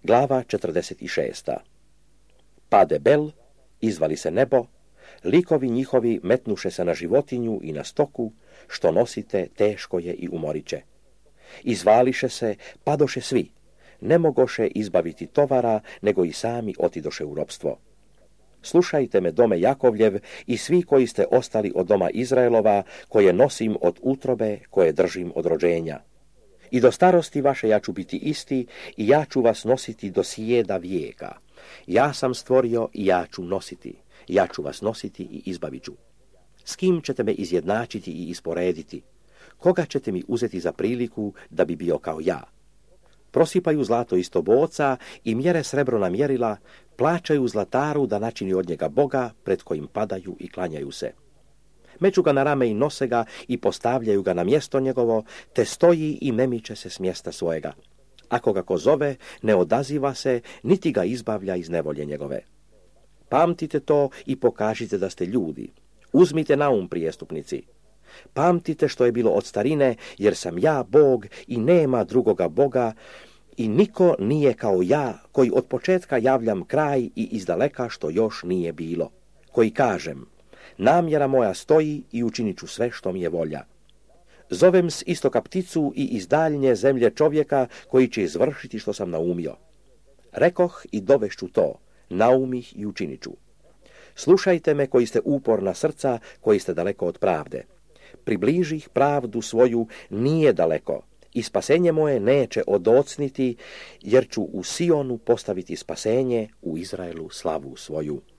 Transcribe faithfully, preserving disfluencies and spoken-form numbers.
Glava četrdeset šest. Pade bel, izvali se nebo, likovi njihovi metnuše se na životinju i na stoku, što nosite teško je i umoriće. Izvališe se, padoše svi, ne mogoše izbaviti tovara, nego i sami otidoše u ropstvo. Slušajte me, dome Jakovljev, i svi koji ste ostali od doma Izraelova, koje nosim od utrobe, koje držim od rođenja. I do starosti vaše ja ću biti isti, i ja ću vas nositi do sjeda vijeka. Ja sam stvorio i ja ću nositi, ja ću vas nositi i izbavit ću. S kim ćete me izjednačiti i isporediti? Koga ćete mi uzeti za priliku da bi bio kao ja? Prosipaju zlato isto boca i mjere srebrna mjerila, plaćaju zlataru da načini od njega Boga, pred kojim padaju i klanjaju se. Meću ga na rame i nose ga i postavljaju ga na mjesto njegovo, te stoji i ne miče se s mjesta svojega. Ako ga ko zove, ne odaziva se, niti ga izbavlja iz nevolje njegove. Pamtite to i pokažite da ste ljudi. Uzmite na um, prijestupnici. Pamtite što je bilo od starine, jer sam ja Bog i nema drugoga Boga, i niko nije kao ja, koji od početka javljam kraj i izdaleka što još nije bilo. Koji kažem, namjera moja stoji i učinit ću sve što mi je volja. Zovem s istoka pticu i iz daljnje zemlje čovjeka koji će izvršiti što sam naumio. Rekoh i dovešću to, naumih i učinit ću. Slušajte me koji ste uporna srca, koji ste daleko od pravde. Približih pravdu svoju nije daleko i spasenje moje neće odocniti, jer ću u Sionu postaviti spasenje, u Izraelu slavu svoju.